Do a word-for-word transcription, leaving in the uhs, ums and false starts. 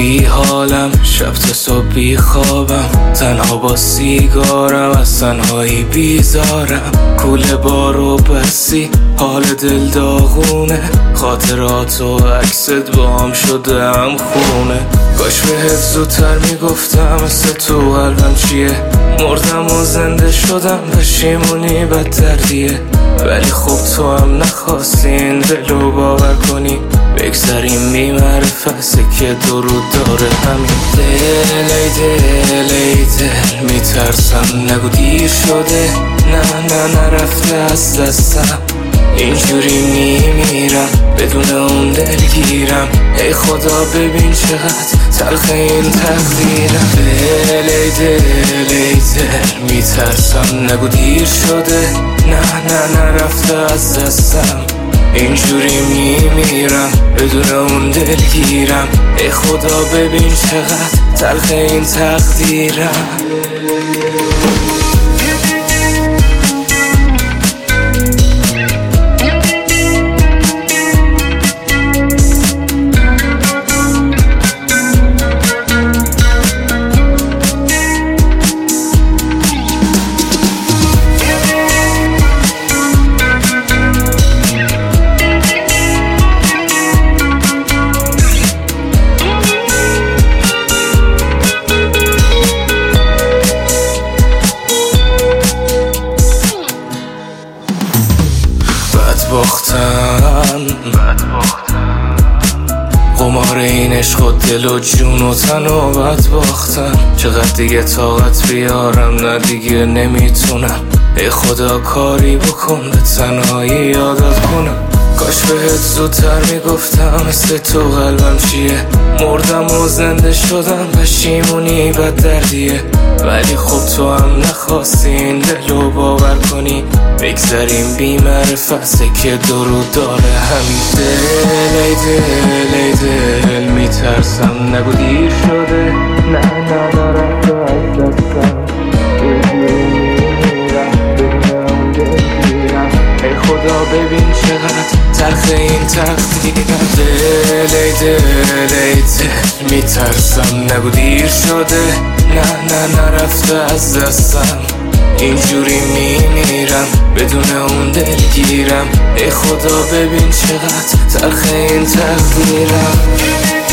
بی حالم، شب تا صبح بی خوابم، تنها با سیگارم، از تنهایی بیزارم. کوله بارو بسی، حال دل داغونه، خاطرات و عکست با هم شده هم خونه. کاش بهت زودتر میگفتم مثل تو قلبم چیه، مردم و زنده شدم، پشیمونی بد دردیه. ولی خب تو هم نخواستی این دلو باور کنی، بگذاریم بی‌معرفت که درود داره همین دل. ای دل ای دل میترسم نگو دیر شده، نه نه نرفته از دستم، اینجوری میمیرم بدون اون دلگیرم. ای خدا ببین چقدر تلخ این تقدیرم. دل ای دل ای دل میترسم نگو دیر شده، نه نه نرفته از دستم، اینجوری میمیرم بدون اون دلگیرم. ای خدا ببین چقدر تلخ این تقدیرم. قمار این عشق و دل و جون و تن و بد باختم. چقدر دیگه طاقت بیارم، نه دیگه نمیتونم. ای خدا کاری بکن به تنهایی یادت کنم. کاش بهت زودتر میگفتم مثل تو قلبم چیه، مردم و زنده شدم، پشیمونی بد دردیه. ولی خب تو هم نخواستی این دلو باور کنی، بگذاریم بی‌معرفت که درود داره همین دل. ای دل ای دل میترسم نگو دیر شده، نه نه نرفته از دستم، ای خدا ببین چقدر تلخ این تقدیرم. دل ای دل ای دل میترسم نگو دیر شده، نه نه نرفته از دستم، اینجوری میمیرم بدون اون دلگیرم. ای خدا ببین چقدر تلخ این تقدیرم.